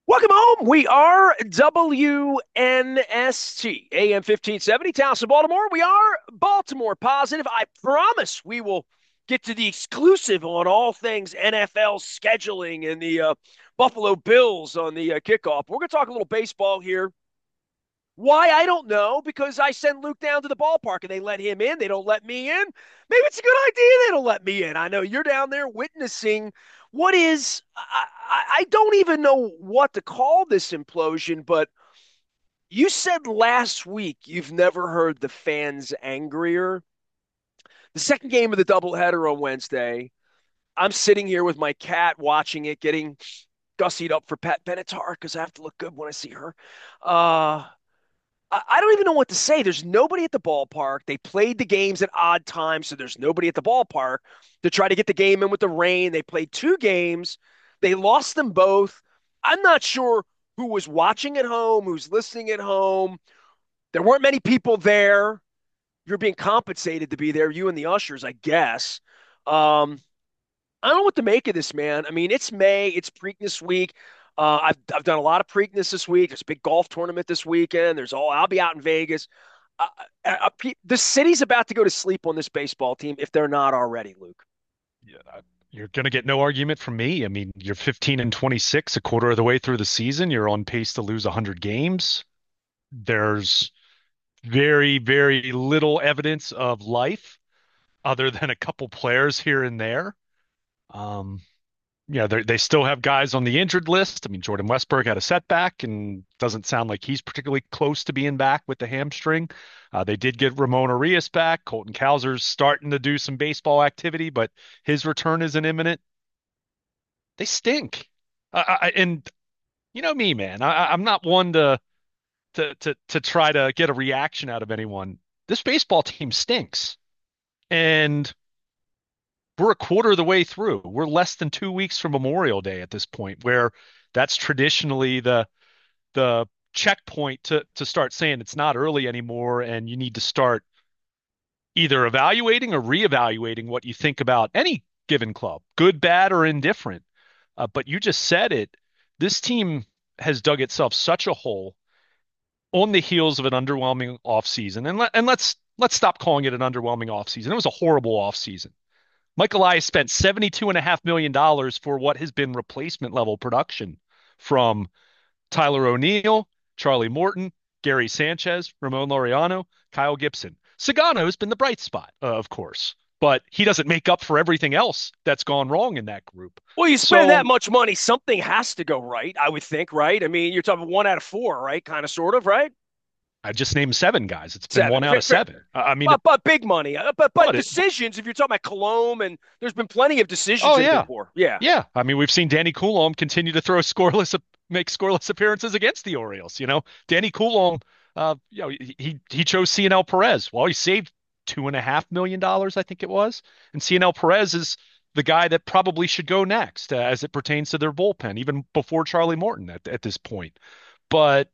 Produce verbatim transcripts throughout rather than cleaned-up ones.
Welcome home. We are W N S T, A M fifteen seventy, Towson, Baltimore. We are Baltimore positive. I promise we will get to the exclusive on all things N F L scheduling and the uh, Buffalo Bills on the uh, kickoff. We're going to talk a little baseball here. Why? I don't know, because I send Luke down to the ballpark and they let him in. They don't let me in. Maybe it's a good idea they don't let me in. I know you're down there witnessing what is, I, I, I don't even know what to call this implosion, but you said last week you've never heard the fans angrier. The second game of the doubleheader on Wednesday, I'm sitting here with my cat watching it, getting gussied up for Pat Benatar because I have to look good when I see her. Uh, I don't even know what to say. There's nobody at the ballpark. They played the games at odd times, so there's nobody at the ballpark to try to get the game in with the rain. They played two games. They lost them both. I'm not sure who was watching at home, who's listening at home. There weren't many people there. You're being compensated to be there, you and the ushers, I guess. Um, I don't know what to make of this, man. I mean, it's May, it's Preakness week. Uh, I've I've done a lot of Preakness this week. There's a big golf tournament this weekend. There's all I'll be out in Vegas. Uh, uh, uh, the city's about to go to sleep on this baseball team if they're not already, Luke. Yeah, I- you're going to get no argument from me. I mean, you're fifteen and twenty-six, a quarter of the way through the season. You're on pace to lose one hundred games. There's very, very little evidence of life other than a couple players here and there. Um, yeah, they they still have guys on the injured list. I mean, Jordan Westberg had a setback and doesn't sound like he's particularly close to being back with the hamstring. Uh, they did get Ramon Arias back. Colton Cowser's starting to do some baseball activity, but his return isn't imminent. They stink. I, I, and you know me, man. I, I'm not one to to to to try to get a reaction out of anyone. This baseball team stinks, and we're a quarter of the way through. We're less than two weeks from Memorial Day at this point, where that's traditionally the the checkpoint to to start saying it's not early anymore, and you need to start either evaluating or reevaluating what you think about any given club, good, bad, or indifferent. Uh, but you just said it. This team has dug itself such a hole on the heels of an underwhelming offseason. And let, and let's let's stop calling it an underwhelming offseason. It was a horrible offseason. Mike Elias spent seventy-two and a half million dollars for what has been replacement level production from Tyler O'Neill, Charlie Morton, Gary Sanchez, Ramon Laureano, Kyle Gibson. Sagano has been the bright spot, uh, of course, but he doesn't make up for everything else that's gone wrong in that group. Well, you spend that So much money, something has to go right, I would think, right? I mean, you're talking one out of four, right? Kind of, sort of, right? I just named seven guys. It's been Seven. one out Fair, of fair, seven. I mean, but, it, but big money. Uh, But but but it, decisions, if you're talking about Colomb, and there's been plenty of decisions oh that have been yeah, poor. Yeah. yeah. I mean, we've seen Danny Coulomb continue to throw scoreless, make scoreless appearances against the Orioles. You know, Danny Coulomb, uh, you know, he he chose C N L Perez. Well, he saved two and a half million dollars, I think it was, and C N L Perez is the guy that probably should go next uh, as it pertains to their bullpen, even before Charlie Morton at at this point. But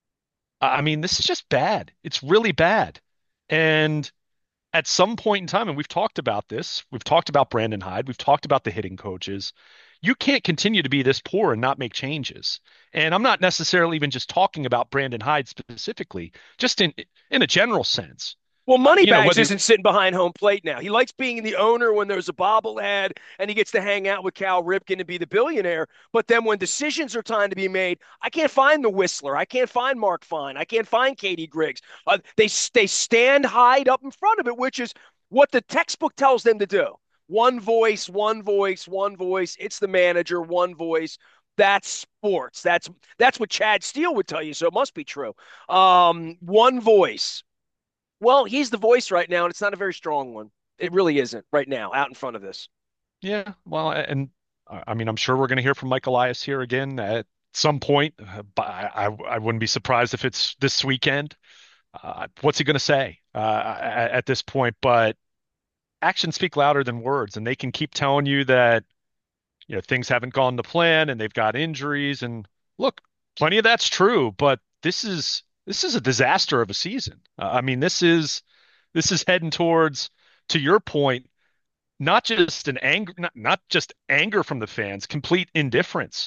I mean, this is just bad. It's really bad, and at some point in time, and we've talked about this, we've talked about Brandon Hyde, we've talked about the hitting coaches. You can't continue to be this poor and not make changes. And I'm not necessarily even just talking about Brandon Hyde specifically, just in in a general sense. Well, Uh, you know, Moneybags whether isn't sitting behind home plate now. He likes being the owner when there's a bobblehead and he gets to hang out with Cal Ripken and be the billionaire. But then when decisions are time to be made, I can't find the Whistler. I can't find Mark Fine. I can't find Katie Griggs. Uh, they they stand Hyde up in front of it, which is what the textbook tells them to do. One voice, one voice, one voice. It's the manager, one voice. That's sports. That's that's what Chad Steele would tell you. So it must be true. Um, one voice. Well, he's the voice right now, and it's not a very strong one. It really isn't right now, out in front of this. yeah, well, and uh, I mean, I'm sure we're going to hear from Mike Elias here again at some point. Uh, but I, I I wouldn't be surprised if it's this weekend. Uh, what's he going to say uh, at, at this point? But actions speak louder than words, and they can keep telling you that you know things haven't gone to plan and they've got injuries. And look, plenty of that's true, but this is this is a disaster of a season. Uh, I mean, this is this is heading towards, to your point, not just an anger, not, not just anger from the fans, complete indifference.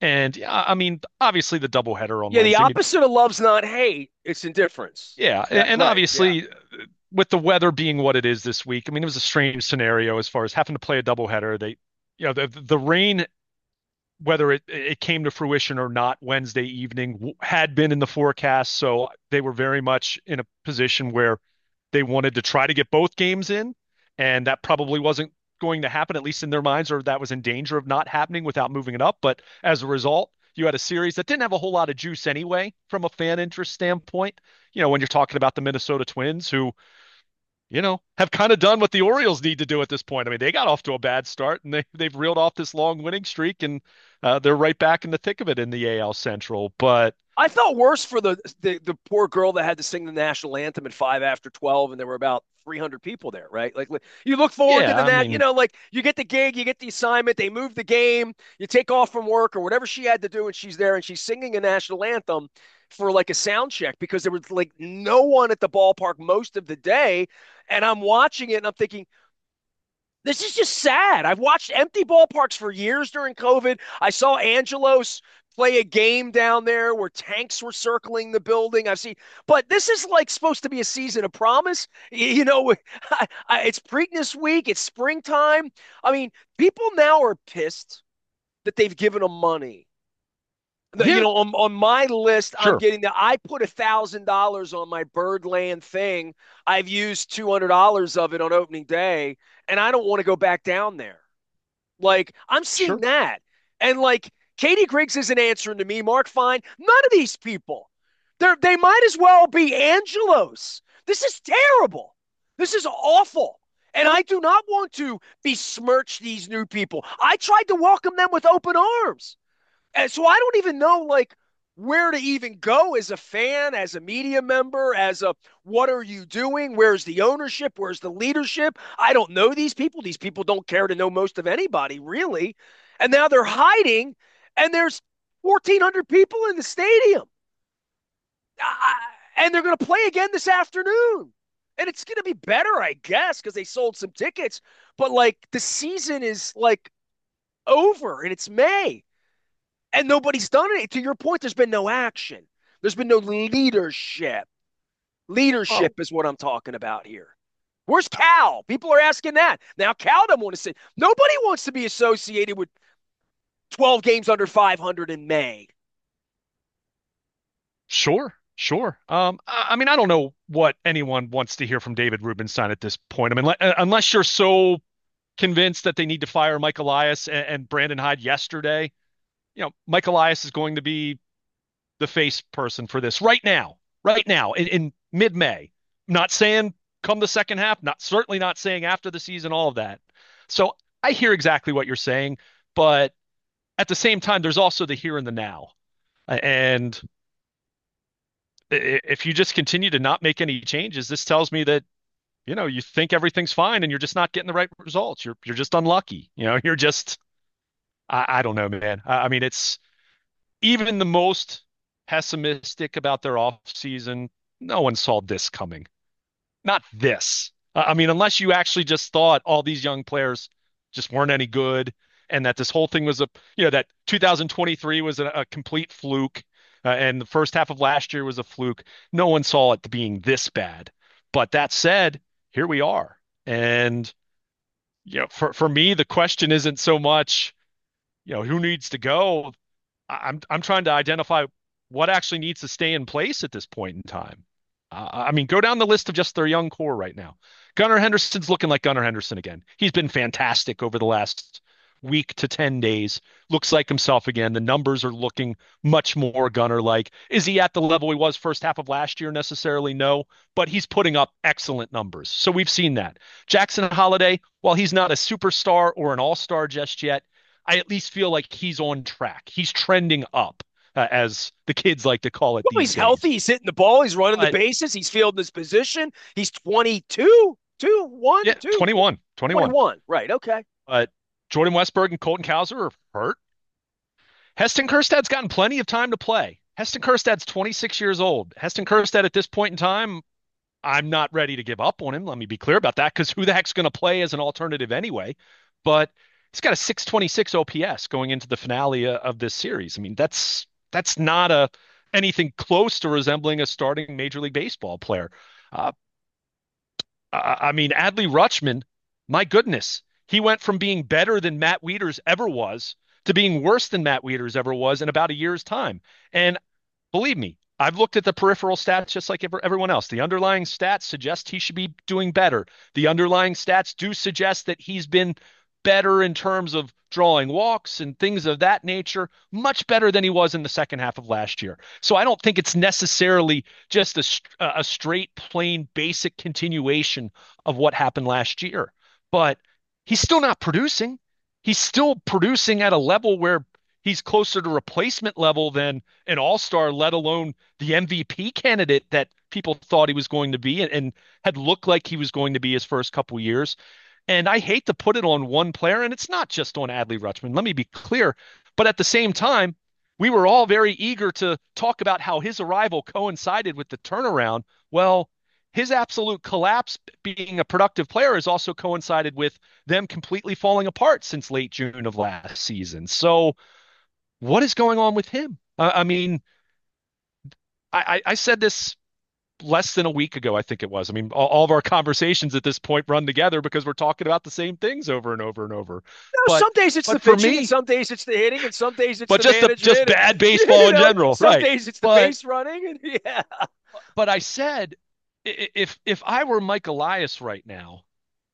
And yeah, I mean, obviously the doubleheader on Yeah, the Wednesday. I mean, opposite of love's not hate; it's indifference. yeah, That and right? Yeah. obviously with the weather being what it is this week, I mean, it was a strange scenario as far as having to play a doubleheader. They, you know, the the rain, whether it it came to fruition or not Wednesday evening, had been in the forecast, so they were very much in a position where they wanted to try to get both games in, and that probably wasn't going to happen, at least in their minds, or that was in danger of not happening without moving it up. But as a result, you had a series that didn't have a whole lot of juice anyway from a fan interest standpoint. You know, when you're talking about the Minnesota Twins, who, you know, have kind of done what the Orioles need to do at this point. I mean, they got off to a bad start and they they've reeled off this long winning streak, and uh, they're right back in the thick of it in the A L Central. But I felt worse for the, the the poor girl that had to sing the national anthem at five after twelve, and there were about three hundred people there, right? Like you look forward to yeah, the I nat, you mean, know, like you get the gig, you get the assignment, they move the game, you take off from work or whatever she had to do, and she's there and she's singing a national anthem for like a sound check because there was like no one at the ballpark most of the day, and I'm watching it and I'm thinking, this is just sad. I've watched empty ballparks for years during COVID. I saw Angelos play a game down there where tanks were circling the building. I've seen, but this is like supposed to be a season of promise. You know, I, I, it's Preakness week, it's springtime. I mean, people now are pissed that they've given them money. You yeah, know, on, on my list, I'm sure, getting that. I put a thousand dollars on my Birdland thing. I've used two hundred dollars of it on opening day, and I don't want to go back down there. Like I'm seeing sure. that, and like Katie Griggs isn't answering to me. Mark Fine, none of these people. They they might as well be Angelos. This is terrible. This is awful. And I do not want to besmirch these new people. I tried to welcome them with open arms. And so I don't even know like where to even go as a fan, as a media member, as a what are you doing? Where's the ownership? Where's the leadership? I don't know these people. These people don't care to know most of anybody, really. And now they're hiding, and there's fourteen hundred people in the stadium. I, and they're going to play again this afternoon. And it's going to be better, I guess, because they sold some tickets. But like the season is like over and it's May and nobody's done it. To your point, there's been no action. There's been no leadership. Oh, Leadership is what I'm talking about here. Where's Cal? People are asking that. Now Cal doesn't want to say. Nobody wants to be associated with twelve games under five hundred in May. sure, sure. Um, I, I mean, I don't know what anyone wants to hear from David Rubenstein at this point. I mean, le- uh, unless you're so convinced that they need to fire Mike Elias and, and Brandon Hyde yesterday, you know, Mike Elias is going to be the face person for this right now, right now in, in mid-May. Not saying come the second half, not certainly not saying after the season, all of that. So I hear exactly what you're saying, but at the same time, there's also the here and the now. And if you just continue to not make any changes, this tells me that, you know, you think everything's fine and you're just not getting the right results. You're you're just unlucky. You know, you're just I, I don't know, man. I, I mean, it's even the most pessimistic about their offseason, no one saw this coming. Not this. Uh, I mean, unless you actually just thought all these young players just weren't any good and that this whole thing was a, you know, that two thousand twenty-three was a, a complete fluke, uh, and the first half of last year was a fluke. No one saw it being this bad. But that said, here we are. And, you know, for, for me, the question isn't so much, you know, who needs to go. I- I'm I'm trying to identify what actually needs to stay in place at this point in time. Uh, I mean, go down the list of just their young core right now. Gunnar Henderson's looking like Gunnar Henderson again. He's been fantastic over the last week to ten days. Looks like himself again. The numbers are looking much more Gunnar like. Is he at the level he was first half of last year necessarily? No, but he's putting up excellent numbers. So we've seen that. Jackson Holliday, while he's not a superstar or an all-star just yet, I at least feel like he's on track. He's trending up, uh, as the kids like to call it Well, these he's healthy. days. He's hitting the ball. He's running the But bases. He's fielding his position. He's twenty-two, two, one, yeah, two, twenty-one, twenty-one. twenty-one. Right. Okay. But Jordan Westberg and Colton Cowser are hurt. Heston Kjerstad's gotten plenty of time to play. Heston Kjerstad's twenty-six years old. Heston Kjerstad at this point in time, I'm not ready to give up on him. Let me be clear about that because who the heck's going to play as an alternative anyway? But He's got a six twenty-six O P S going into the finale uh, of this series. I mean, that's that's not a anything close to resembling a starting Major League Baseball player. Uh, I, I mean, Adley Rutschman, my goodness, he went from being better than Matt Wieters ever was to being worse than Matt Wieters ever was in about a year's time. And believe me, I've looked at the peripheral stats just like everyone else. The underlying stats suggest he should be doing better. The underlying stats do suggest that he's been better in terms of drawing walks and things of that nature, much better than he was in the second half of last year. So I don't think it's necessarily just a, a straight, plain, basic continuation of what happened last year. But he's still not producing. He's still producing at a level where he's closer to replacement level than an all-star, let alone the M V P candidate that people thought he was going to be and, and had looked like he was going to be his first couple years. And I hate to put it on one player, and it's not just on Adley Rutschman. Let me be clear. But at the same time, we were all very eager to talk about how his arrival coincided with the turnaround. Well, his absolute collapse being a productive player has also coincided with them completely falling apart since late June of last season. So what is going on with him? Uh, I mean, I, I said this less than a week ago, I think it was. I mean, all, all of our conversations at this point run together because we're talking about the same things over and over and over. No, But some days it's the but for pitching, me, and some days it's the hitting, and some days it's but the just the just management, and bad baseball you in know, general, some right? days it's the But base running, and yeah. but I said if if I were Mike Elias right now,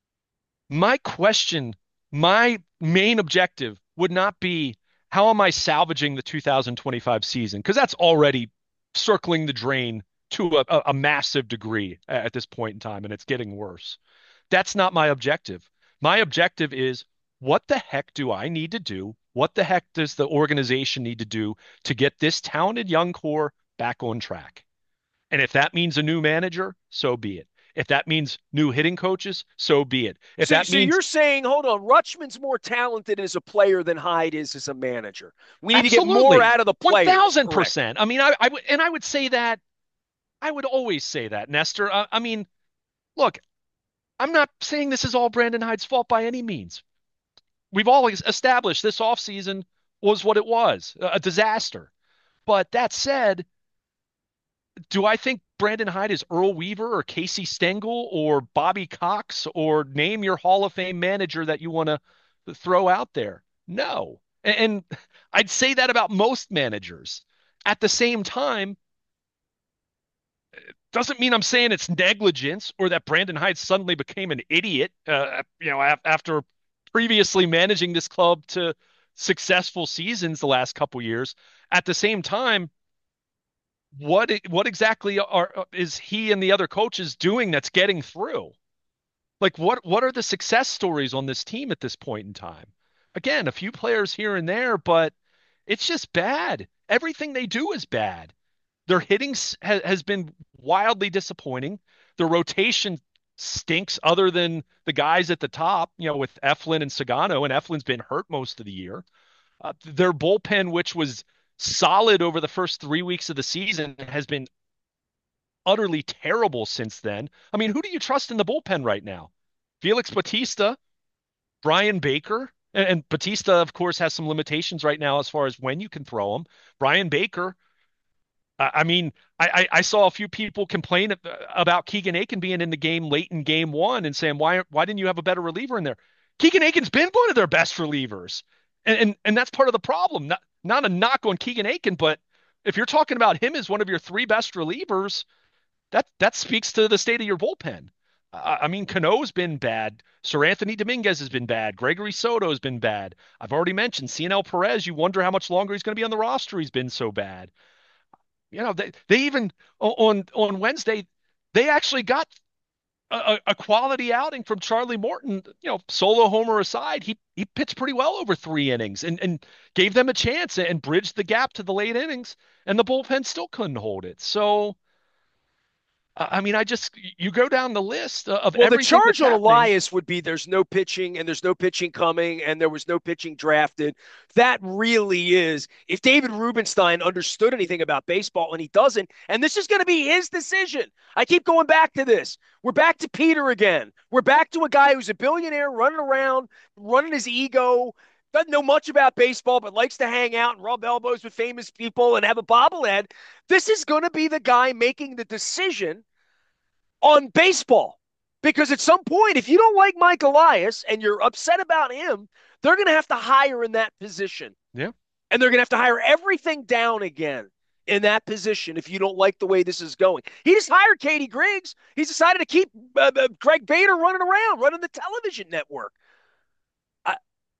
my question, my main objective would not be how am I salvaging the two thousand twenty-five season? Because that's already circling the drain to a, a massive degree at this point in time, and it's getting worse. That's not my objective. My objective is what the heck do I need to do? What the heck does the organization need to do to get this talented young core back on track? And if that means a new manager, so be it. If that means new hitting coaches, so be it. If So, that so means you're saying, hold on, Rutschman's more talented as a player than Hyde is as a manager. We need to get more absolutely out of the players. Correct. one thousand percent. I mean, I, I would, and I would say that, I would always say that, Nestor. I, I mean, look, I'm not saying this is all Brandon Hyde's fault by any means. We've always established this offseason was what it was, a disaster. But that said, do I think Brandon Hyde is Earl Weaver or Casey Stengel or Bobby Cox or name your Hall of Fame manager that you want to throw out there? No. And I'd say that about most managers. At the same time, doesn't mean I'm saying it's negligence or that Brandon Hyde suddenly became an idiot, uh, you know, after previously managing this club to successful seasons the last couple years. At the same time, what what exactly are is he and the other coaches doing that's getting through? Like what what are the success stories on this team at this point in time? Again, a few players here and there, but it's just bad. Everything they do is bad. Their hitting ha- has been wildly disappointing. The rotation stinks other than the guys at the top, you know, with Eflin and Sagano, and Eflin's been hurt most of the year. Uh, their bullpen, which was solid over the first three weeks of the season, has been utterly terrible since then. I mean, who do you trust in the bullpen right now? Felix Bautista, Brian Baker, and, and Bautista, of course, has some limitations right now as far as when you can throw him. Brian Baker, uh, I mean, I, I, I saw a few people complain about Keegan Aiken being in the game late in game one and saying, why, why didn't you have a better reliever in there? Keegan Aiken's been one of their best relievers. And, and, and that's part of the problem. Not, not a knock on Keegan Aiken, but if you're talking about him as one of your three best relievers, that that speaks to the state of your bullpen. Uh, I mean, Cano's been bad. Sir Anthony Dominguez has been bad. Gregory Soto has been bad. I've already mentioned Cionel Perez. You wonder how much longer he's going to be on the roster. He's been so bad. You know, they, they even on on Wednesday, they actually got a, a quality outing from Charlie Morton. You know, solo homer aside, he he pitched pretty well over three innings and and gave them a chance and bridged the gap to the late innings. And the bullpen still couldn't hold it. So I mean, I just you go down the list of Well, the everything that's charge on happening. Elias would be there's no pitching and there's no pitching coming and there was no pitching drafted. That really is. If David Rubenstein understood anything about baseball and he doesn't, and this is going to be his decision. I keep going back to this. We're back to Peter again. We're back to a guy who's a billionaire running around, running his ego, doesn't know much about baseball, but likes to hang out and rub elbows with famous people and have a bobblehead. This is going to be the guy making the decision on baseball. Because at some point, if you don't like Mike Elias and you're upset about him, they're going to have to hire in that position. Yeah. And they're going to have to hire everything down again in that position if you don't like the way this is going. He just hired Katie Griggs. He's decided to keep uh, uh, Greg Bader running around, running the television network. I,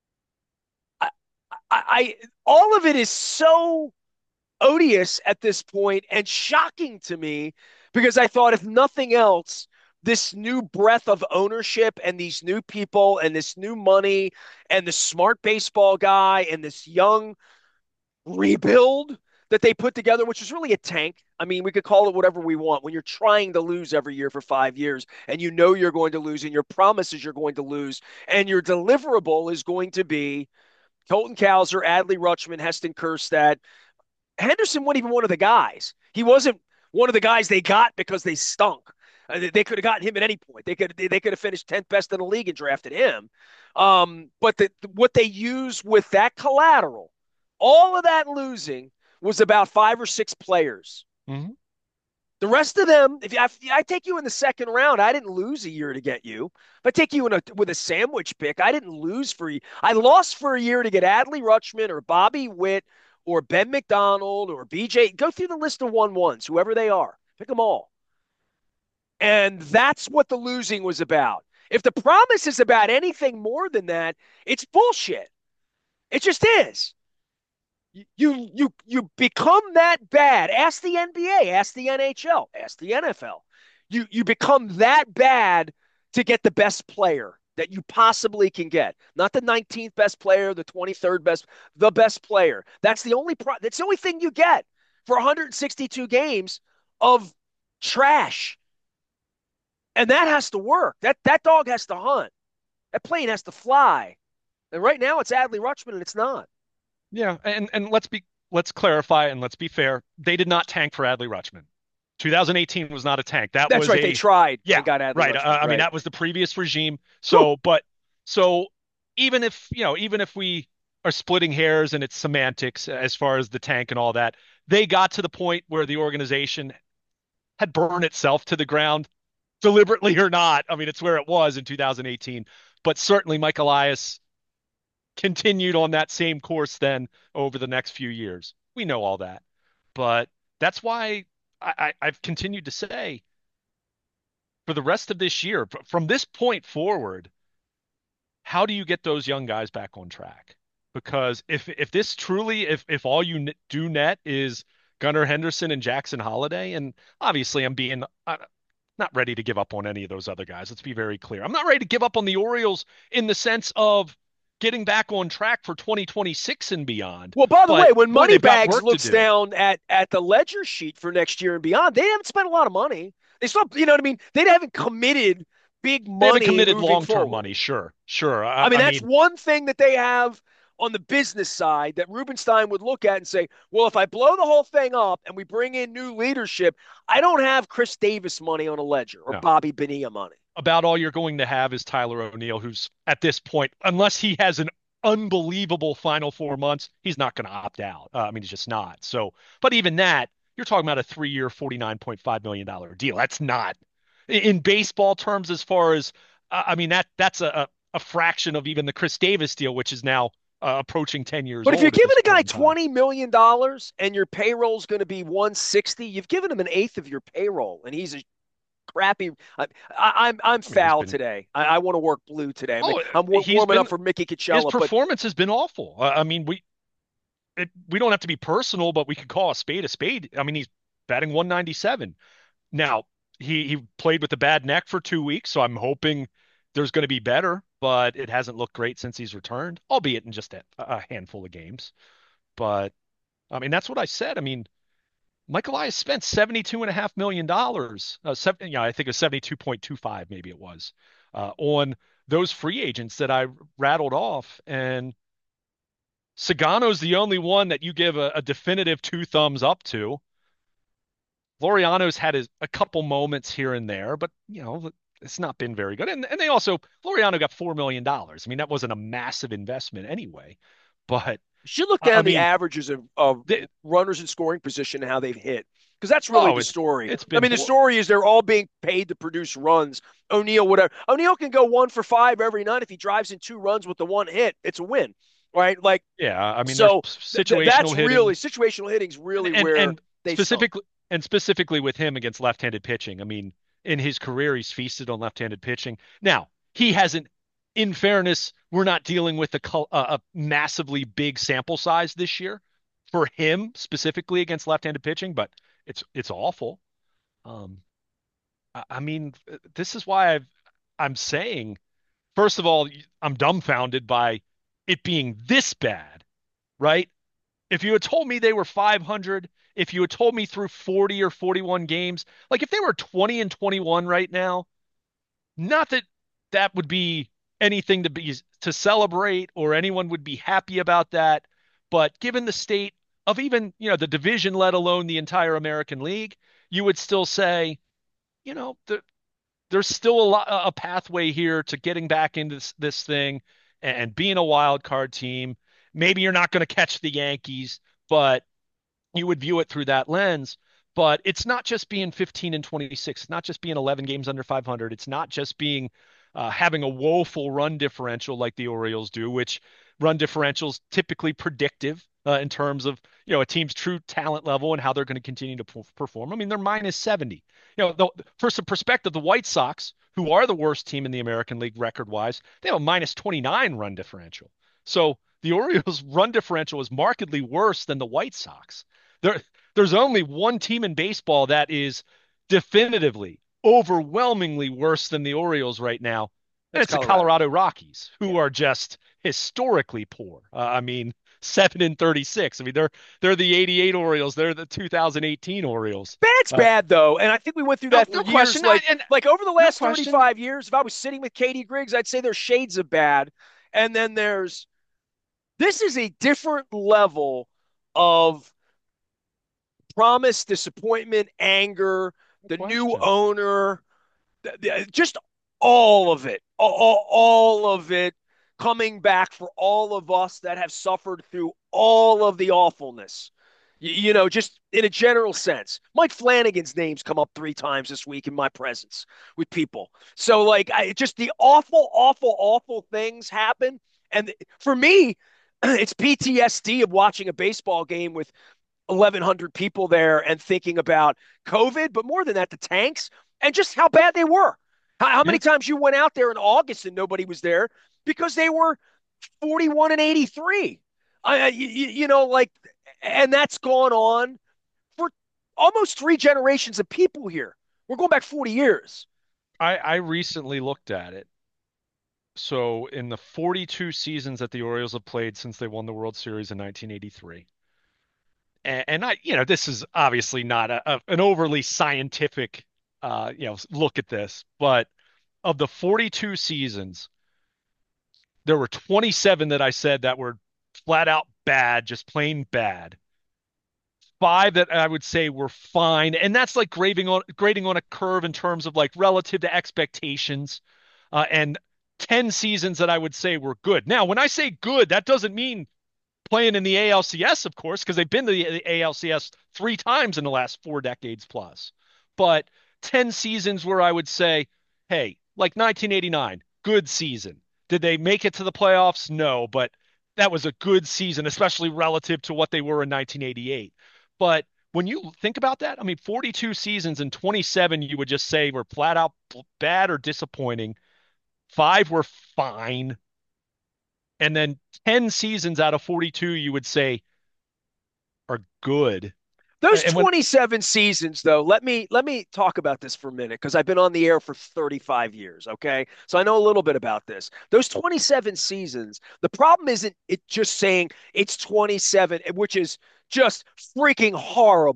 I, I, I, all of it is so odious at this point and shocking to me because I thought, if nothing else, this new breath of ownership and these new people and this new money and the smart baseball guy and this young rebuild that they put together, which is really a tank. I mean, we could call it whatever we want. When you're trying to lose every year for five years and you know you're going to lose and your promise is you're going to lose and your deliverable is going to be Colton Cowser, Adley Rutschman, Heston Kjerstad. Henderson wasn't even one of the guys. He wasn't one of the guys they got because they stunk. Uh, they could have gotten him at any point. They could they could have finished tenth best in the league and drafted him. Um, but the, what they used with that collateral, all of that losing was about five or six players. Mm-hmm. The rest of them, if, if I take you in the second round, I didn't lose a year to get you. If I take you in a, with a sandwich pick, I didn't lose for you. I lost for a year to get Adley Rutschman or Bobby Witt or Ben McDonald or B J. Go through the list of one ones, whoever they are. Pick them all. And that's what the losing was about. If the promise is about anything more than that, it's bullshit. It just is. You you you become that bad. Ask the N B A, ask the N H L, ask the N F L. You you become that bad to get the best player that you possibly can get. Not the nineteenth best player, the twenty-third best, the best player. That's the only pro- that's the only thing you get for one hundred sixty-two games of trash. And that has to work. That that dog has to hunt. That plane has to fly. And right now it's Adley Rutschman and it's not. Yeah, and and let's be let's clarify and let's be fair. They did not tank for Adley Rutschman. twenty eighteen was not a tank. That That's was right. They a tried yeah, and got Adley right. Uh, Rutschman. I mean, Right. that was the previous regime. Whew. So, but so even if, you know, even if we are splitting hairs and it's semantics as far as the tank and all that, they got to the point where the organization had burned itself to the ground, deliberately or not. I mean, it's where it was in two thousand eighteen. But certainly Mike Elias continued on that same course then over the next few years. We know all that. But that's why I, I, have continued to say for the rest of this year, from this point forward, how do you get those young guys back on track? Because if if this truly, if if all you do net is Gunnar Henderson and Jackson Holliday, and obviously I'm being uh, not ready to give up on any of those other guys. Let's be very clear. I'm not ready to give up on the Orioles in the sense of getting back on track for twenty twenty-six and beyond. Well, by the But way, when boy, they've got Moneybags work to looks do. down at at the ledger sheet for next year and beyond, they haven't spent a lot of money. They still, you know what I mean? They haven't committed big They haven't money committed moving long-term forward. money. Sure, sure. I, I mean, I that's mean, one thing that they have on the business side that Rubenstein would look at and say, well, if I blow the whole thing up and we bring in new leadership, I don't have Chris Davis money on a ledger or no. Bobby Bonilla money. About all you're going to have is Tyler O'Neill, who's at this point, unless he has an unbelievable final four months, he's not going to opt out. Uh, I mean, he's just not. So, but even that, you're talking about a three-year, forty-nine point five million dollars deal. That's not in baseball terms as far as, uh, I mean, that that's a, a fraction of even the Chris Davis deal, which is now uh, approaching ten years But if you're old at giving this a guy point in time. twenty million dollars and your payroll's going to be one hundred sixty, you've given him an eighth of your payroll, and he's a crappy. I, I, I'm I'm I mean, he's foul been, today. I, I want to work blue today. I'm, oh, I'm he's warming been, up for Mickey his Coachella, but performance has been awful. Uh, I mean, we, it, we don't have to be personal, but we could call a spade a spade. I mean, he's batting one ninety-seven. Now, he he played with a bad neck for two weeks, so I'm hoping there's going to be better, but it hasn't looked great since he's returned, albeit in just a, a handful of games. But I mean, that's what I said. I mean, Michael Elias spent seventy-two and a half million dollars. Uh, seven, yeah, I think it was seventy-two point two five, maybe it was, uh, on those free agents that I rattled off. And Sagano's the only one that you give a, a definitive two thumbs up to. Laureano's had his, a couple moments here and there, but you know, it's not been very good. And and they also Laureano got four million dollars. I mean, that wasn't a massive investment anyway. But You should look I down the mean, averages of, of they, runners in scoring position and how they've hit. Because that's really oh, the it's story. it's I been mean, the story is they're all being paid to produce runs. O'Neill, whatever. O'Neill can go one for five every night. If he drives in two runs with the one hit, it's a win, right? Like, yeah. I mean, there's so th- th- that's situational really hitting situational hitting's and really and where and they stunk. specifically and specifically with him against left-handed pitching. I mean, in his career, he's feasted on left-handed pitching. Now, he hasn't. In fairness, we're not dealing with a, a massively big sample size this year for him specifically against left-handed pitching, but it's it's awful. Um, I, I mean, this is why I've I'm saying, first of all, I'm dumbfounded by it being this bad, right? If you had told me they were five hundred, if you had told me through forty or forty-one games, like if they were twenty and twenty-one right now, not that that would be anything to be to celebrate or anyone would be happy about that, but given the state of even, you know, the division, let alone the entire American League, you would still say, you know, the, there's still a lot, a pathway here to getting back into this, this thing and being a wild card team. Maybe you're not going to catch the Yankees, but you would view it through that lens. But it's not just being fifteen and twenty-six. It's not just being eleven games under five hundred. It's not just being uh, having a woeful run differential like the Orioles do, which run differentials typically predictive uh, in terms of, you know, a team's true talent level and how they're going to continue to p- perform. I mean, they're minus seventy. You know, the, for some perspective, the White Sox, who are the worst team in the American League record wise, they have a minus twenty-nine run differential. So the Orioles' run differential is markedly worse than the White Sox. There, there's only one team in baseball that is definitively, overwhelmingly worse than the Orioles right now, and That's it's the Colorado. Colorado Rockies, Yeah. who are just historically poor. Uh, I mean, seven and thirty-six. I mean, they're they're the eighty-eight Orioles. They're the two thousand eighteen Orioles. Bad's Uh, bad though, and I think we went through no, that for no years. question. I, Like, and like over the no last question. thirty-five years, if I was sitting with Katie Griggs, I'd say there's shades of bad, and then there's this is a different level of promise, disappointment, anger, No the new question. owner, just all of it, all, all of it coming back for all of us that have suffered through all of the awfulness. You, you know, just in a general sense. Mike Flanagan's name's come up three times this week in my presence with people. So, like, I, just the awful, awful, awful things happen. And for me, it's P T S D of watching a baseball game with eleven hundred people there and thinking about COVID, but more than that, the tanks and just how bad they were. How, how Yeah. many times you went out there in August and nobody was there because they were forty-one and eighty-three? I, you, you know, like, and that's gone on for almost three generations of people here. We're going back forty years. I, I recently looked at it. So in the forty-two seasons that the Orioles have played since they won the World Series in nineteen eighty-three, and, and I, you know, this is obviously not a, a, an overly scientific, uh, you know, look at this, but of the forty-two seasons, there were twenty-seven that I said that were flat out bad, just plain bad. Five that I would say were fine, and that's like grading on grading on a curve in terms of like relative to expectations, uh, and ten seasons that I would say were good. Now, when I say good, that doesn't mean playing in the A L C S, of course, because they've been to the A L C S three times in the last four decades plus. But ten seasons where I would say, hey, like nineteen eighty-nine, good season. Did they make it to the playoffs? No, but that was a good season, especially relative to what they were in nineteen eighty-eight. But when you think about that, I mean, forty-two seasons and twenty-seven, you would just say were flat out bad or disappointing. Five were fine. And then ten seasons out of forty-two, you would say are good. Those And when, twenty-seven seasons, though, let me let me talk about this for a minute because I've been on the air for thirty-five years. Okay, so I know a little bit about this. Those twenty-seven seasons, the problem isn't it just saying it's twenty-seven, which is just freaking horrible.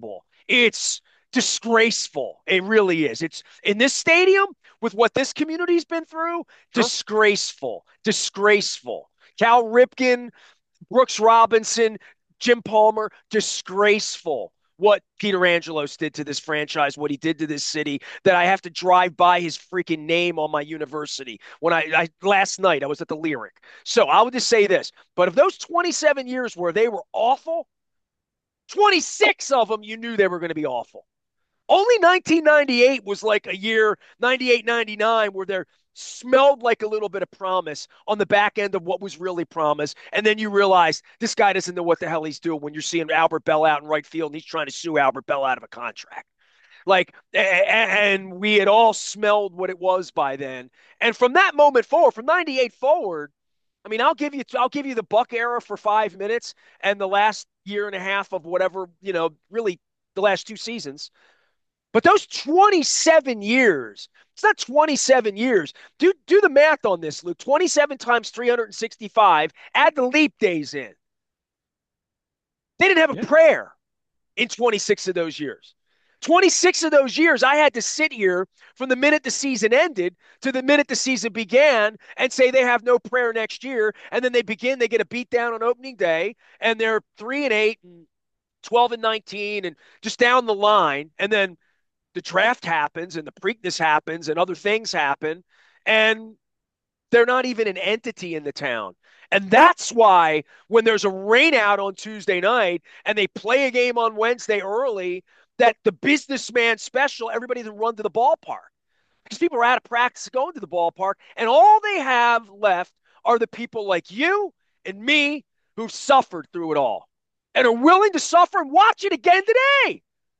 It's disgraceful. It really is. It's in this stadium with what this community's been through, Sure. disgraceful. Disgraceful. Cal Ripken, Brooks Robinson, Jim Palmer, disgraceful what Peter Angelos did to this franchise, what he did to this city, that I have to drive by his freaking name on my university. When I, I last night I was at the Lyric. So I would just say this, but of those twenty-seven years where they were awful, twenty-six of them you knew they were going to be awful. Only nineteen ninety-eight was like a year, ninety-eight, ninety-nine, where there smelled like a little bit of promise on the back end of what was really promise. And then you realize this guy doesn't know what the hell he's doing when you're seeing Albert Bell out in right field and he's trying to sue Albert Bell out of a contract. Like, and we had all smelled what it was by then. And from that moment forward, from ninety-eight forward, I mean, I'll give you, I'll give you the Buck era for five minutes and the last year and a half of whatever, you know, really the last two seasons. But those twenty-seven years, it's not twenty-seven years. Do do the math on this, Luke. twenty-seven times three hundred sixty-five, add the leap days in. They didn't have a Yeah. prayer in twenty-six of those years. twenty-six of those years, I had to sit here from the minute the season ended to the minute the season began and say they have no prayer next year. And then they begin, they get a beat down on opening day, and they're three and eight and twelve and nineteen and just down the line. And then the draft happens and the Preakness happens and other things happen. And they're not even an entity in the town. And that's why when there's a rainout on Tuesday night and they play a game on Wednesday early, that the businessman special, everybody to run to the ballpark because people are out of practice going to the ballpark. And all they have left are the people like you and me who've suffered through it all and are willing to suffer and watch it again today.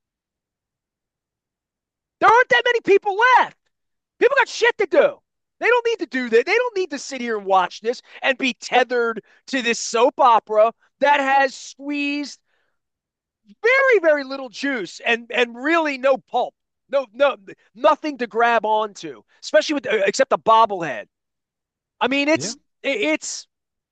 There aren't that many people left. People got shit to do. They don't need to do that. They don't need to sit here and watch this and be tethered to this soap opera that has squeezed very, very little juice and and really no pulp. No, no, nothing to grab onto, especially with except a bobblehead. I mean, Yeah. it's it's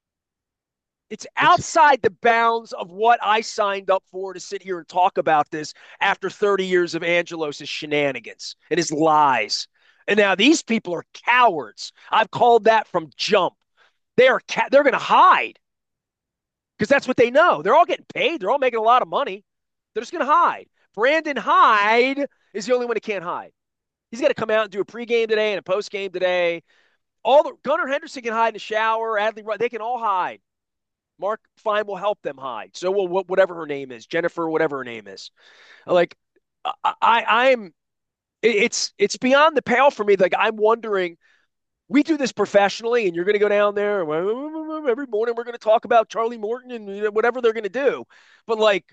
it's It's outside the bounds of what I signed up for to sit here and talk about this after thirty years of Angelos' shenanigans and his lies. And now these people are cowards. I've called that from jump. They are ca- they're going to hide because that's what they know. They're all getting paid. They're all making a lot of money. They're just going to hide. Brandon Hyde is the only one who can't hide. He's got to come out and do a pregame today and a postgame today. All the Gunnar Henderson can hide in the shower. Adley, they can all hide. Mark Fine will help them hide. So will whatever her name is, Jennifer, whatever her name is. Like I, I I'm, it's it's beyond the pale for me. Like I'm wondering, we do this professionally, and you're going to go down there every morning. We're going to talk about Charlie Morton and whatever they're going to do. But like,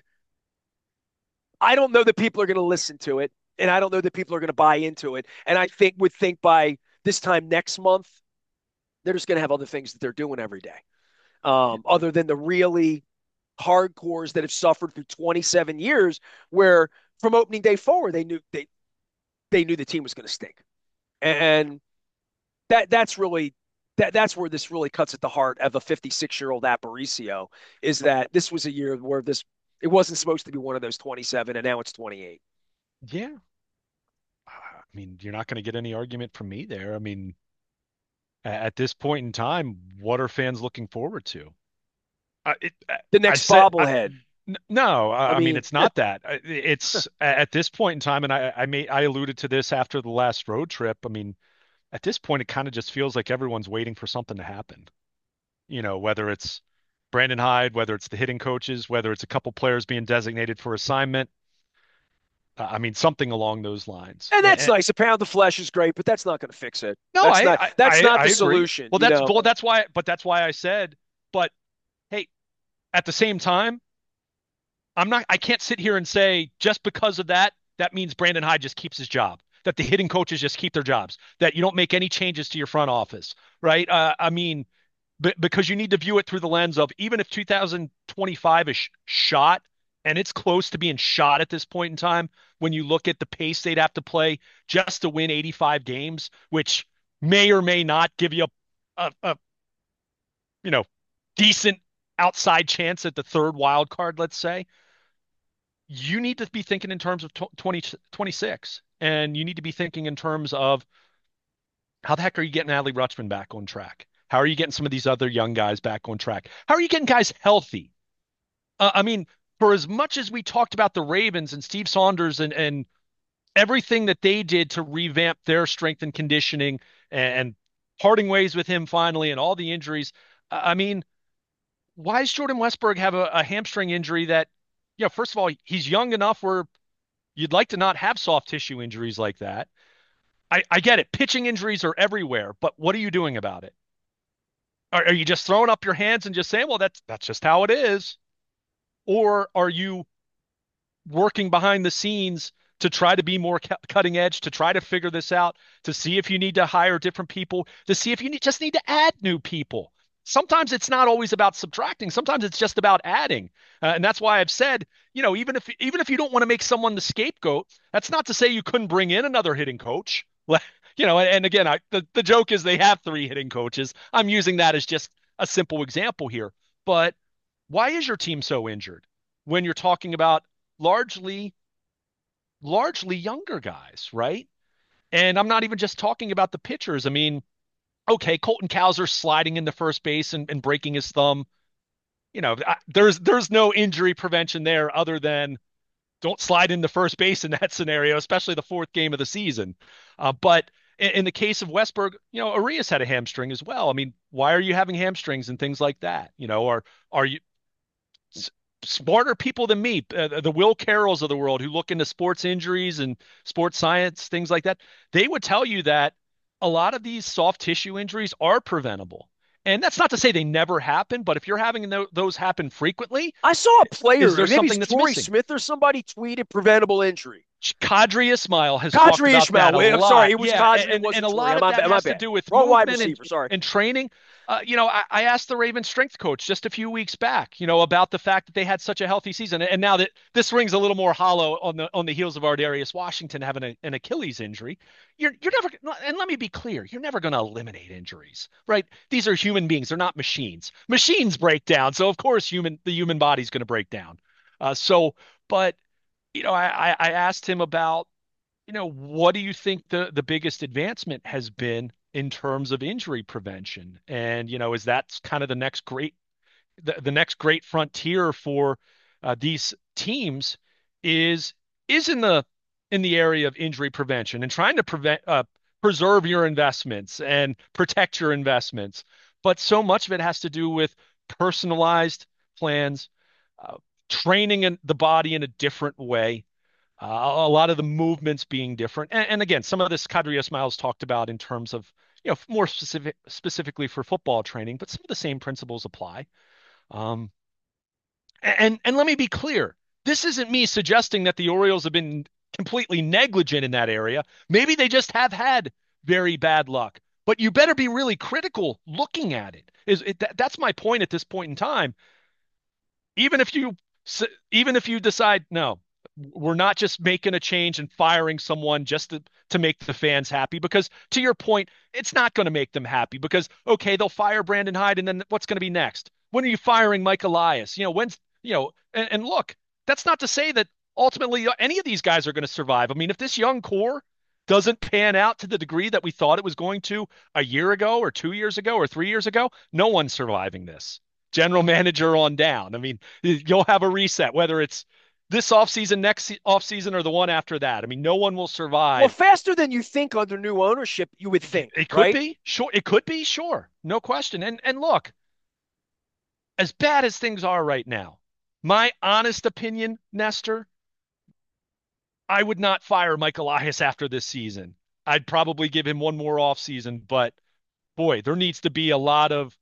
I don't know that people are going to listen to it, and I don't know that people are going to buy into it. And I think would think by this time next month, they're just going to have other things that they're doing every day, um, other than the really hardcores that have suffered through twenty-seven years, where from opening day forward they knew they they knew the team was going to stink, and that that's really that that's where this really cuts at the heart of a fifty-six year old Aparicio is that this was a year where this it wasn't supposed to be one of those twenty-seven, and now it's twenty-eight. yeah. I mean, you're not going to get any argument from me there. I mean, at this point in time, what are fans looking forward to? I, it, The I next said, I, bobblehead. no, I I mean, mean, it's not that. It's at this point in time, and I, I made, I alluded to this after the last road trip. I mean, at this point, it kind of just feels like everyone's waiting for something to happen. You know, whether it's Brandon Hyde, whether it's the hitting coaches, whether it's a couple players being designated for assignment. Uh, I mean, something along those lines. and that's And, nice. A pound of flesh is great, but that's not going to fix it. no, That's I, not I, that's I, not I the agree. solution. Well, You that's, know, well, that's why, but that's why I said, but hey, at the same time, I'm not, I can't sit here and say just because of that, that means Brandon Hyde just keeps his job, that the hitting coaches just keep their jobs, that you don't make any changes to your front office, right? Uh, I mean, b- because you need to view it through the lens of even if two thousand twenty-five is sh- shot and it's close to being shot at this point in time, when you look at the pace they'd have to play just to win eighty-five games, which may or may not give you a, a, a you know, decent outside chance at the third wild card, let's say. you need to be thinking in terms of twenty twenty-six, and you need to be thinking in terms of how the heck are you getting Adley Rutschman back on track? How are you getting some of these other young guys back on track? How are you getting guys healthy? Uh, I mean, for as much as we talked about the Ravens and Steve Saunders and and everything that they did to revamp their strength and conditioning and, and parting ways with him finally and all the injuries, I mean, why does Jordan Westberg have a, a hamstring injury that, you know, first of all, he's young enough where you'd like to not have soft tissue injuries like that. I, I get it. Pitching injuries are everywhere, but what are you doing about it? Are, are you just throwing up your hands and just saying, well, that's that's just how it is? Or are you working behind the scenes to try to be more cu- cutting edge, to try to figure this out, to see if you need to hire different people, to see if you need, just need to add new people? Sometimes it's not always about subtracting. Sometimes it's just about adding. Uh, and that's why I've said, you know, even if even if you don't want to make someone the scapegoat, that's not to say you couldn't bring in another hitting coach. You know, and, and again, I, the, the joke is they have three hitting coaches. I'm using that as just a simple example here. But why is your team so injured when you're talking about largely largely younger guys, right? And I'm not even just talking about the pitchers. I mean, okay, Colton Cowser sliding into first base and, and breaking his thumb. You know, I, there's there's no injury prevention there other than don't slide into first base in that scenario, especially the fourth game of the season. Uh, but in, in the case of Westberg, you know, Arias had a hamstring as well. I mean, why are you having hamstrings and things like that? You know, or are you smarter people than me, uh, the Will Carrolls of the world who look into sports injuries and sports science, things like that, they would tell you that a lot of these soft tissue injuries are preventable. And that's not to say they never happen, but if you're having th- those happen frequently, I saw a is player, there maybe it's something that's Torrey missing? Smith or somebody, tweeted preventable injury. Kadri Ismail has talked Kadri about that Ishmael. a I'm sorry, lot. it was Yeah, Kadri. It and and wasn't a Torrey. lot I'm of my that bad. My has to bad. do with Wrong wide movement and receiver. Sorry. and training. Uh, you know, I, I asked the Ravens strength coach just a few weeks back, you know, about the fact that they had such a healthy season, and now that this rings a little more hollow on the on the heels of Ardarius Washington having a, an Achilles injury. You're you're never, and let me be clear, you're never going to eliminate injuries, right? These are human beings; they're not machines. Machines break down, so of course, human the human body's going to break down. Uh, so, but you know, I, I asked him about, you know, what do you think the the biggest advancement has been in terms of injury prevention? And, you know, is that kind of the next great the, the next great frontier for uh, these teams is is in the in the area of injury prevention and trying to prevent uh, preserve your investments and protect your investments. But so much of it has to do with personalized plans, uh, training in the body in a different way, uh, a lot of the movements being different. And, and again, some of this Kadri Ismail's talked about in terms of, you know, more specific, specifically for football training, but some of the same principles apply. Um, and and let me be clear, this isn't me suggesting that the Orioles have been completely negligent in that area. Maybe they just have had very bad luck. But you better be really critical looking at it. Is it, that, that's my point at this point in time. Even if you even if you decide no, we're not just making a change and firing someone just to, to make the fans happy, because to your point, it's not going to make them happy because, okay, they'll fire Brandon Hyde. And then what's going to be next? When are you firing Mike Elias? You know, when's, you know, and, and look, that's not to say that ultimately any of these guys are going to survive. I mean, if this young core doesn't pan out to the degree that we thought it was going to a year ago or two years ago or three years ago, no one's surviving this. General manager on down. I mean, you'll have a reset, whether it's this offseason, next offseason, or the one after that. I mean, no one will Well, survive. faster than you think under new ownership, you would think, It could right? be, sure. It could be, sure. No question. And and look, as bad as things are right now, my honest opinion, Nestor, I would not fire Mike Elias after this season. I'd probably give him one more offseason, but boy, there needs to be a lot of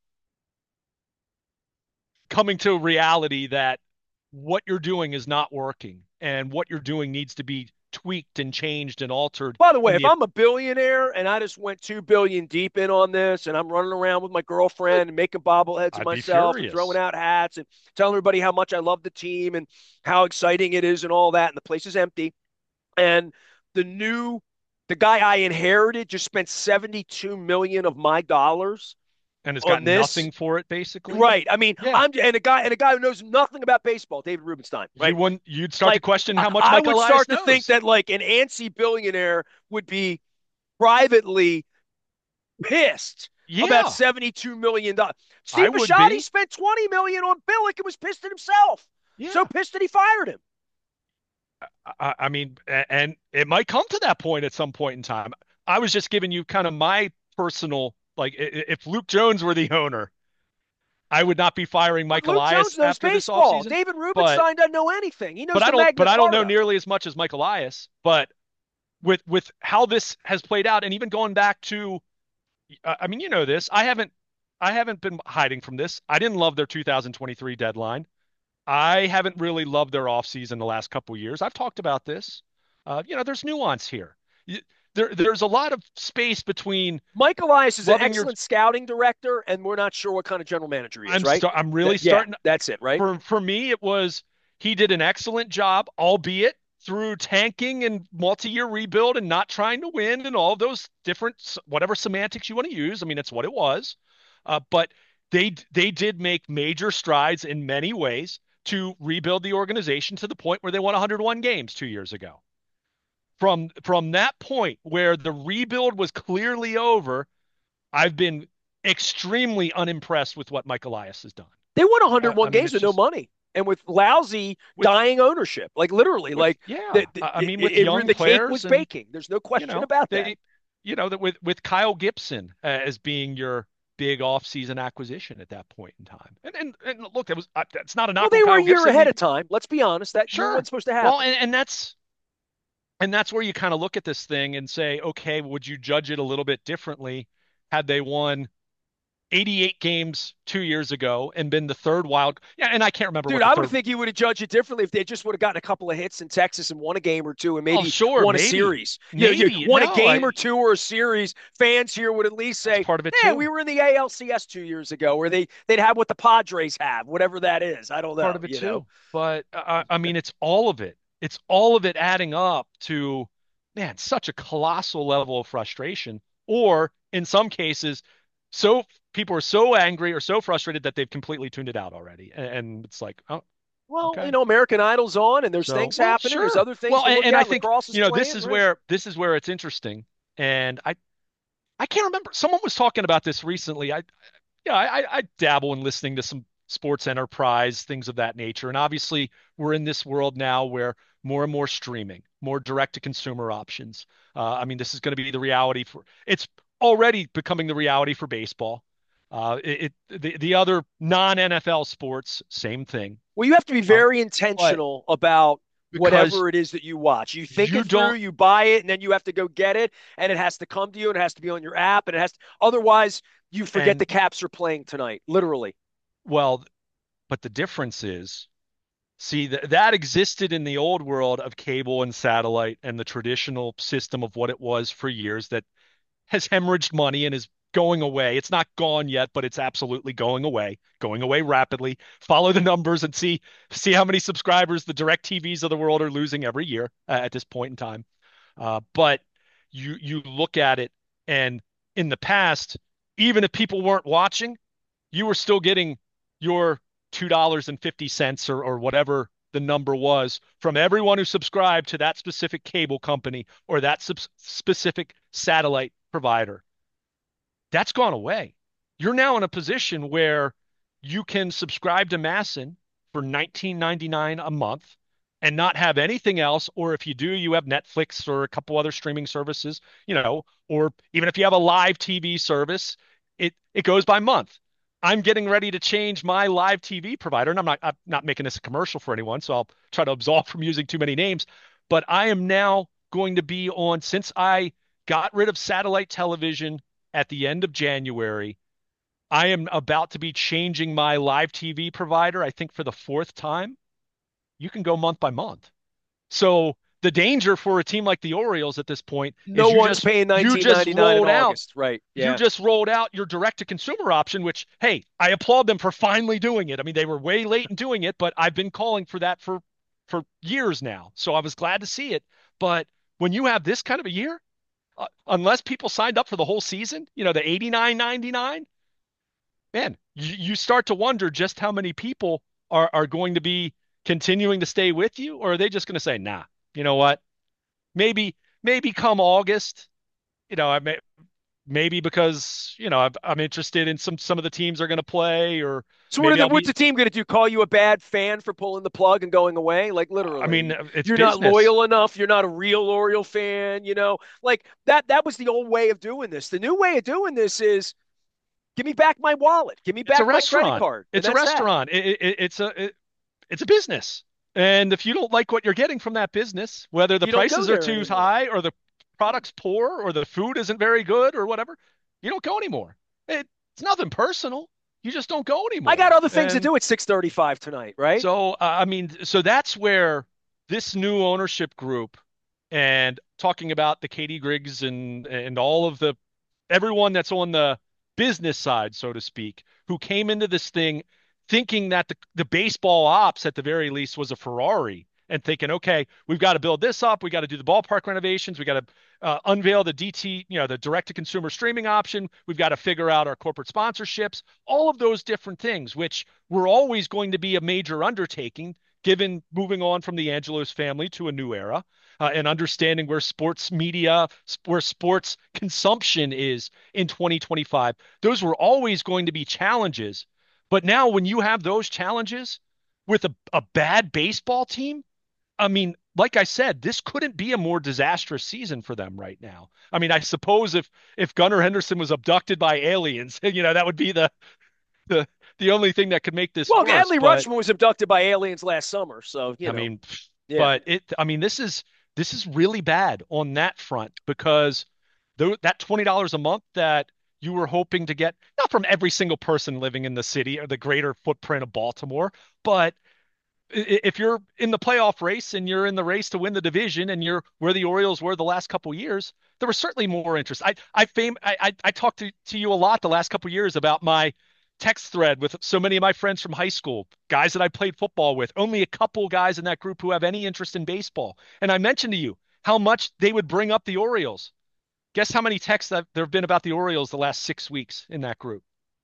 coming to reality that what you're doing is not working and what you're doing needs to be tweaked and changed and altered By the way, in if the I'm a billionaire and I just went two billion deep in on this, and I'm running around with my girlfriend and making bobbleheads of I'd be myself and throwing furious. out hats and telling everybody how much I love the team and how exciting it is and all that, and the place is empty, and the new the guy I inherited just spent seventy-two million of my dollars and has on gotten this. nothing for it, basically. Right. I mean, Yeah. I'm and a guy and a guy who knows nothing about baseball, David Rubenstein, You right? wouldn't, you'd start to Like question I, how much I Mike would Elias start to think knows. that like an antsy billionaire would be privately pissed about Yeah, seventy-two million dollars. I Steve would Bisciotti be. spent twenty million dollars on Billick and was pissed at himself. So Yeah. pissed that he fired him. I, I mean, and it might come to that point at some point in time. I was just giving you kind of my personal, like, if Luke Jones were the owner, I would not be firing But Mike Luke Elias Jones knows after this baseball. offseason. David But, Rubenstein doesn't know anything. He knows but I the don't, Magna but I don't know Carta. nearly as much as Mike Elias. But with with how this has played out, and even going back to, uh, I mean, you know this. I haven't, I haven't been hiding from this. I didn't love their two thousand twenty-three deadline. I haven't really loved their offseason the last couple of years. I've talked about this. Uh, you know, there's nuance here. There, there's a lot of space between Mike Elias is an loving your. excellent scouting director, and we're not sure what kind of general manager he is, I'm right? st- I'm That, really yeah, starting. that's it, right? For for me, it was he did an excellent job, albeit through tanking and multi-year rebuild and not trying to win and all those different whatever semantics you want to use. I mean, it's what it was. Uh, but they they did make major strides in many ways to rebuild the organization to the point where they won one hundred one games two years ago. From from that point where the rebuild was clearly over, I've been extremely unimpressed with what Mike Elias has done. They won Uh, one hundred one I mean, games it's with no just money and with lousy, with dying ownership. Like literally, with like yeah. the, the, I I it, mean, with it, young the cake players, was and baking. There's no you question know about that. they, you know that with with Kyle Gibson uh, as being your big offseason acquisition at that point in time. And and, and look, that was uh, that's not a Well, knock on they were a Kyle year Gibson. ahead He of time. Let's be honest. That year sure. wasn't supposed to Well, happen. and and that's and that's where you kind of look at this thing and say, okay, would you judge it a little bit differently had they won eighty-eight games two years ago and been the third wild? Yeah, and I can't remember Dude, what the I would third. think you would have judged it differently if they just would have gotten a couple of hits in Texas and won a game or two and Oh, maybe sure, won a maybe, series. You know, you maybe. won a No, game or I. two or a series. Fans here would at least That's say, part of it "Yeah, we too. were in the A L C S two years ago, where they they'd have what the Padres have, whatever that is. I don't Part know. of it You know, too. But uh, I mean, it's all of it. It's all of it adding up to, man, such a colossal level of frustration. Or in some cases, so people are so angry or so frustrated that they've completely tuned it out already. And, and it's like, oh, well, you okay. know, American Idol's on, and there's So, things well, happening. There's sure. other things Well, to and, look and I at. think, Lacrosse is you know, this playing, is right? where this is where it's interesting. And I I can't remember. Someone was talking about this recently. I yeah, I, I dabble in listening to some sports enterprise, things of that nature. And obviously, we're in this world now where more and more streaming, more direct to consumer options. Uh, I mean, this is going to be the reality for it's already becoming the reality for baseball. Uh, it, it the, the other non N F L sports, same thing. Well, you have to be Um, very but intentional about because whatever it is that you watch. You think you it through, don't, you buy it, and then you have to go get it, and it has to come to you, and it has to be on your app, and it has to, otherwise you forget and the Caps are playing tonight, literally. well, but the difference is, see, that that existed in the old world of cable and satellite and the traditional system of what it was for years that has hemorrhaged money and is going away. It's not gone yet, but it's absolutely going away, going away rapidly. Follow the numbers and see see how many subscribers the direct T Vs of the world are losing every year uh, at this point in time. Uh, but you you look at it, and in the past, even if people weren't watching, you were still getting your two dollars and fifty cents or or whatever the number was from everyone who subscribed to that specific cable company or that sub- specific satellite provider. That's gone away. You're now in a position where you can subscribe to Masson for nineteen ninety-nine a month and not have anything else. Or if you do, you have Netflix or a couple other streaming services, you know, or even if you have a live T V service, it, it goes by month. I'm getting ready to change my live T V provider, and I'm not I'm not making this a commercial for anyone, so I'll try to absolve from using too many names. But I am now going to be on, since I got rid of satellite television at the end of January. I am about to be changing my live T V provider, I think for the fourth time. You can go month by month. So the danger for a team like the Orioles at this point No is you one's just paying you just nineteen ninety-nine in rolled out August, right? you Yeah. just rolled out your direct to consumer option, which, hey, I applaud them for finally doing it. I mean, they were way late in doing it, but I've been calling for that for for years now. So I was glad to see it. But when you have this kind of a year, uh, unless people signed up for the whole season, you know, the eighty-nine ninety-nine, man, you, you start to wonder just how many people are are going to be continuing to stay with you, or are they just going to say, nah, you know what? Maybe maybe come August, you know, I may maybe because you know I'm, I'm interested in some some of the teams are going to play, or So what are maybe the I'll what's be. the team going to do? Call you a bad fan for pulling the plug and going away? Like I mean, literally, it's you're not business. loyal enough. You're not a real Oriole fan. You know, like that. That was the old way of doing this. The new way of doing this is give me back my wallet, give me It's a back my credit restaurant. card, and It's a that's that. restaurant. It, it, it's a it, it's a business. And if you don't like what you're getting from that business, whether the You don't go prices are there too anymore. high or the product's poor or the food isn't very good or whatever, you don't go anymore. It, it's nothing personal. You just don't go I got anymore. other things to And do at six thirty-five tonight, right? so, uh, I mean, so that's where this new ownership group and talking about the Katie Griggs and and all of the everyone that's on the business side, so to speak, who came into this thing thinking that the, the baseball ops at the very least was a Ferrari and thinking, okay, we've got to build this up. We got to do the ballpark renovations. We got to uh, unveil the D T, you know, the direct to consumer streaming option. We've got to figure out our corporate sponsorships, all of those different things, which were always going to be a major undertaking given moving on from the Angelos family to a new era uh, and understanding where sports media, where sports consumption is in twenty twenty-five. Those were always going to be challenges. But now, when you have those challenges with a, a bad baseball team, I mean, like I said, this couldn't be a more disastrous season for them right now. I mean, I suppose if if Gunnar Henderson was abducted by aliens, you know, that would be the the the only thing that could make this Well, worse. Adley But Rutschman was abducted by aliens last summer, so you I know, mean, yeah. but it, I mean, this is this is really bad on that front because th that twenty dollars a month that you were hoping to get, not from every single person living in the city or the greater footprint of Baltimore, but if you're in the playoff race and you're in the race to win the division and you're where the Orioles were the last couple of years, there was certainly more interest. I I fame I I, I talked to, to you a lot the last couple of years about my text thread with so many of my friends from high school, guys that I played football with, only a couple guys in that group who have any interest in baseball. And I mentioned to you how much they would bring up the Orioles. Guess how many texts that there have been about the Orioles the last six weeks in that group?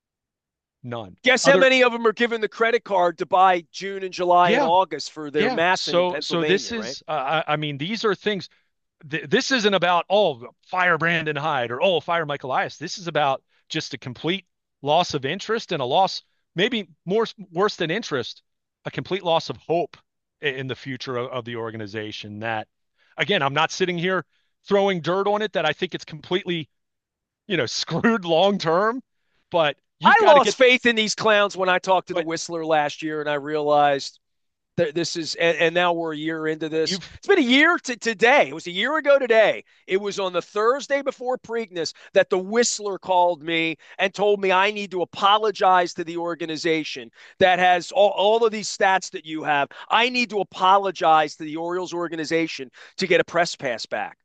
None. Guess how Other, many of them are given the credit card to buy June and July and yeah, August for their yeah. Masson in So, so this Pennsylvania, right? is, uh, I I mean, these are things. Th this isn't about, oh, fire Brandon Hyde or, oh, fire Michael Elias. This is about just a complete loss of interest and a loss, maybe more worse than interest, a complete loss of hope in the future of, of the organization. That, again, I'm not sitting here throwing dirt on it that I think it's completely, you know, screwed long term, but you've I got to lost get, faith in these clowns when I talked to the but Whistler last year, and I realized that this is, and, and now we're a year into this. you've, It's been a year to today. It was a year ago today. It was on the Thursday before Preakness that the Whistler called me and told me I need to apologize to the organization that has all, all of these stats that you have. I need to apologize to the Orioles organization to get a press pass back.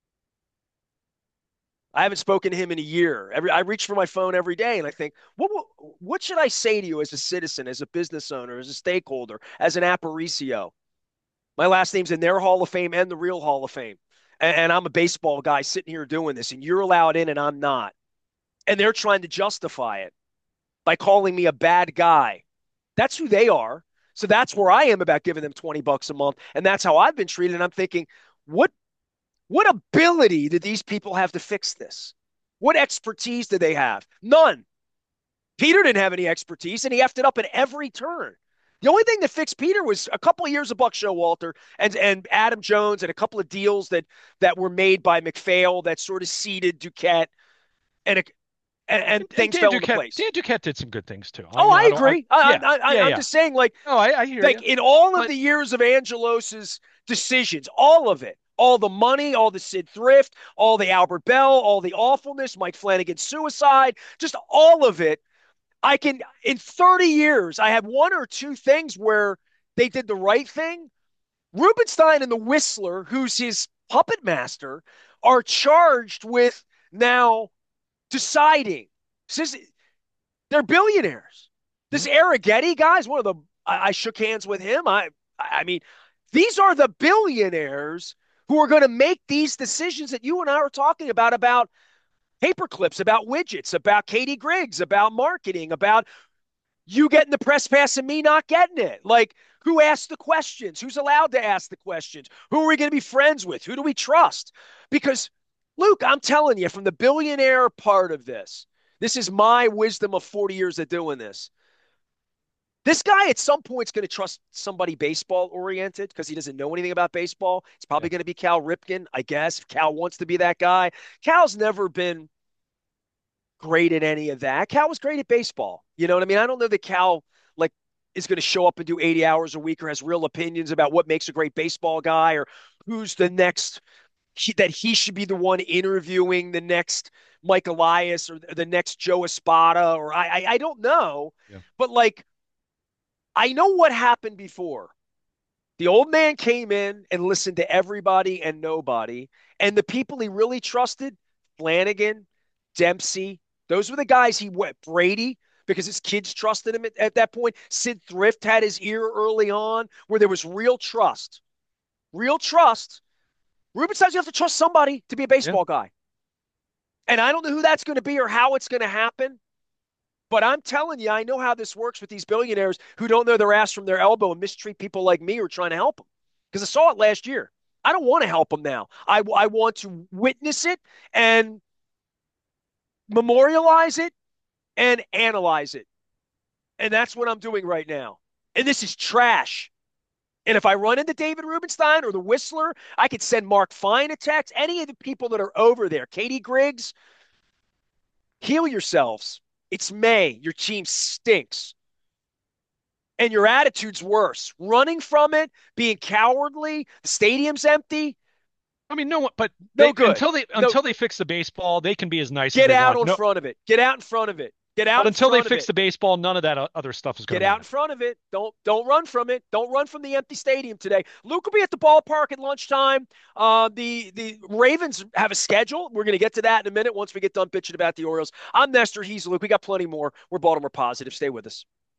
I haven't spoken to him in a year. Every I reach for my phone every day and I think, what what should I say to you as a citizen, as a business owner, as a stakeholder, as an Aparicio? My last name's in their Hall of Fame and the real Hall of Fame. And, and I'm a baseball guy sitting here doing this, and you're allowed in and I'm not. And they're trying to justify it by calling me a bad guy. That's who they are. So that's where I am about giving them twenty bucks a month. And that's how I've been treated. And I'm thinking, what what ability do these people have to fix this? What expertise do they have? None. Peter didn't have any expertise, and he effed it up at every turn. The only thing that fixed Peter was a couple of years of Buck Showalter and and Adam Jones and a couple of deals that that were made by McPhail that sort of seeded Duquette and and, and and, and things Dan fell into Duquette, place. Dan Duquette did some good things too. I, Oh, you know, I I don't, I, agree. I, yeah, I, I, yeah, I'm yeah. just saying, like, No, I, I hear like you. in all of But the years of Angelos's decisions, all of it, all the money, all the Sid Thrift, all the Albert Bell, all the awfulness, Mike Flanagan's suicide, just all of it. I can, in thirty years, I have one or two things where they did the right thing. Rubenstein and the Whistler, who's his puppet master, are charged with now deciding. Since they're billionaires. This Arrighetti guy is one of the. I, I shook hands with him. I, I mean, these are the billionaires who are going to make these decisions that you and I are talking about about paper clips, about widgets, about Katie Griggs, about marketing, about you getting the press pass and me not getting it. Like, who asked the questions? Who's allowed to ask the questions? Who are we going to be friends with? Who do we trust? Because, Luke, I'm telling you, from the billionaire part of this, this is my wisdom of forty years of doing this. This guy at some point is going to trust somebody baseball oriented because he doesn't know anything about baseball. It's Yeah. probably going to be Cal Ripken, I guess. If Cal wants to be that guy. Cal's never been great at any of that. Cal was great at baseball. You know what I mean? I don't know that Cal like is going to show up and do eighty hours a week or has real opinions about what makes a great baseball guy or who's the next he, that he should be the one interviewing the next Mike Elias or the next Joe Espada or I I, I don't know, Yeah. but like I know what happened before. The old man came in and listened to everybody and nobody. And the people he really trusted, Flanagan, Dempsey, those were the guys he went. Brady, because his kids trusted him at, at that point. Sid Thrift had his ear early on where there was real trust. Real trust. Ruben says you have to trust somebody to be a Yeah. baseball guy. And I don't know who that's going to be or how it's going to happen. But I'm telling you, I know how this works with these billionaires who don't know their ass from their elbow and mistreat people like me who are trying to help them. Because I saw it last year. I don't want to help them now. I, I want to witness it and memorialize it and analyze it. And that's what I'm doing right now. And this is trash. And if I run into David Rubenstein or the Whistler, I could send Mark Fine a text. Any of the people that are over there, Katie Griggs, heal yourselves. It's May. Your team stinks. And your attitude's worse. Running from it, being cowardly, the stadium's empty, I mean, no one, but no they good. until they No, until they fix the baseball, they can be as nice as get they out want. in No, front of it. Get out in front of it. Get but out in until they front of fix it. the baseball, none of that o- other stuff is going Get to out in matter. front of it. Don't don't run from it. Don't run from the empty stadium today. Luke will be at the ballpark at lunchtime. Uh, the the Ravens have a schedule. We're going to get to that in a minute once we get done bitching about the Orioles. I'm Nestor. He's Luke. We got plenty more. We're Baltimore positive. Stay with us.